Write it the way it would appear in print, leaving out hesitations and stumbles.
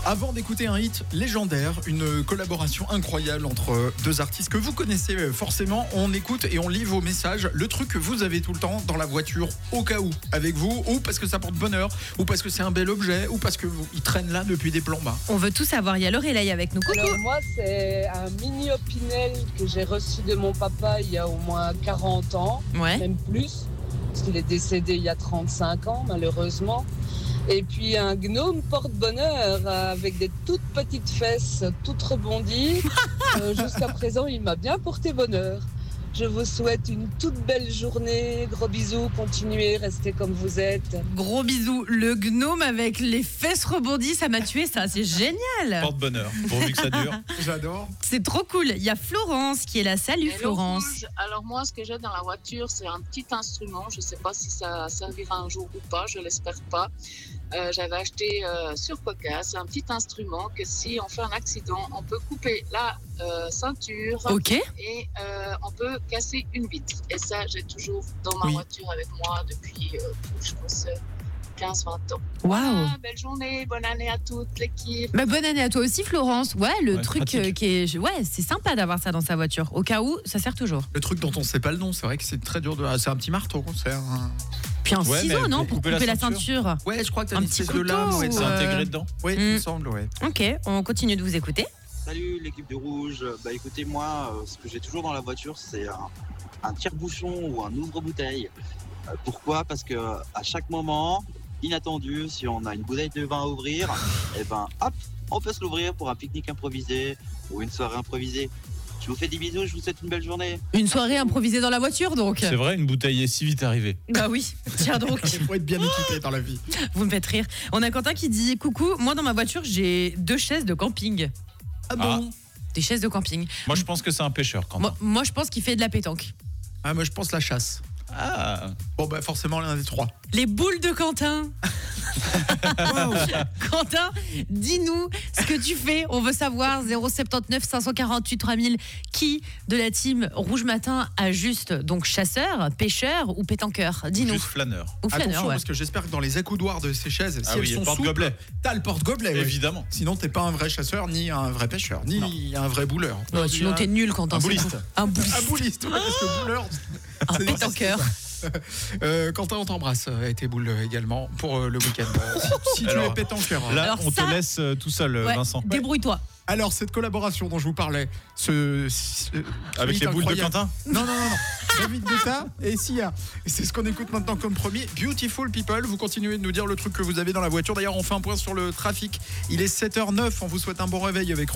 Avant d'écouter un hit légendaire, une collaboration incroyable entre deux artistes que vous connaissez forcément, on écoute et on lit vos messages. Le truc que vous avez tout le temps dans la voiture, au cas où, avec vous, ou parce que ça porte bonheur, ou parce que c'est un bel objet, ou parce qu'il traîne là depuis des plombs. On veut tout savoir. Il y a Lorelai avec nous. Coucou. Alors moi, c'est un mini Opinel que j'ai reçu de mon papa il y a au moins 40 ans, Ouais. même plus, parce qu'il est décédé il y a 35 ans, malheureusement. Et puis un gnome porte-bonheur avec des toutes petites fesses, toutes rebondies. Jusqu'à présent, il m'a bien porté bonheur. Je vous souhaite une toute belle journée. Gros bisous, continuez, restez comme vous êtes. Gros bisous. Le gnome avec les fesses rebondies, ça m'a tué, ça. C'est génial. Porte-bonheur, pourvu que ça dure. J'adore. C'est trop cool. Il y a Florence qui est là. Salut Hello, Florence. Rouge. Alors moi, ce que j'ai dans la voiture, c'est un petit instrument. Je ne sais pas si ça servira un jour ou pas, je l'espère pas. J'avais acheté sur Coca, c'est un petit instrument que si on fait un accident, on peut couper la ceinture Ok. et on peut casser une vitre. Et ça, j'ai toujours dans ma Oui. voiture avec moi depuis, je pense, 15-20 ans. Waouh. Belle journée, bonne année à toute l'équipe. Bah, bonne année à toi aussi Florence. Ouais, le Ouais, truc pratique. qui est... Ouais, c'est sympa d'avoir ça dans sa voiture. Au cas où, ça sert toujours. Le truc dont on sait pas le nom, c'est vrai que c'est très dur de. C'est un petit marteau, c'est un. Puis un Ouais, ciseau, mais non, pour pour couper couper la la ceinture. Ouais, je crois que t'as Un une petit espèce de couteau lame. Ouais, ou, C'est intégré dedans. Oui, il me semble, ouais. Ok, on continue de vous écouter. Salut l'équipe de Rouge. Bah écoutez, moi, ce que j'ai toujours dans la voiture, c'est un tire-bouchon ou un ouvre-bouteille. Pourquoi ? Parce que à chaque moment, inattendu, si on a une bouteille de vin à ouvrir, et ben hop, on peut se l'ouvrir pour un pique-nique improvisé ou une soirée improvisée. Je vous fais des bisous, je vous souhaite une belle journée. Une soirée improvisée dans la voiture, donc. C'est vrai, une bouteille est si vite arrivée. Bah oui, tiens donc. Il faut être bien équipé dans la vie. Vous me faites rire. On a Quentin qui dit coucou, moi dans ma voiture j'ai 2 chaises de camping. Ah bon? Des chaises de camping. Moi, je pense que c'est un pêcheur, quand même. Moi je pense qu'il fait de la pétanque. Ah, moi je pense la chasse. Ah, Bon, bah forcément l'un des trois. Les boules de Quentin. Quentin, dis-nous ce que tu fais. On veut savoir 079 548 3000. Qui de la team Rouge Matin a juste donc chasseur, pêcheur ou pétanqueur? Dis-nous. juste flâneur. Ou flâneur, Attention, ouais. parce que j'espère que dans les accoudoirs de ces chaises, si Ah elles oui, sont le souples, porte-gobelet. t'as le porte-gobelet. ouais. Évidemment. Sinon, t'es pas un vrai chasseur, ni un vrai pêcheur, ni un vrai bouleur. Ouais, sinon t'es nul, Quentin. Un c'est bouliste. tout. Un bouliste. Un bouliste, ouais, parce que bouleur. Un c'est- pétanqueur. Quentin, on t'embrasse et tes boules également pour le week-end. Si tu Alors, es pétanqueur. Là, Alors on ça- te laisse tout seul, Ouais, Vincent. débrouille-toi. Alors, cette collaboration dont je vous parlais, Avec hit les boules de incroyable. Quentin. Non. David Guetta et Sia. Et c'est ce qu'on écoute maintenant comme premier. Beautiful People. Vous continuez de nous dire le truc que vous avez dans la voiture. D'ailleurs, on fait un point sur le trafic. Il est 7h09. On vous souhaite un bon réveil avec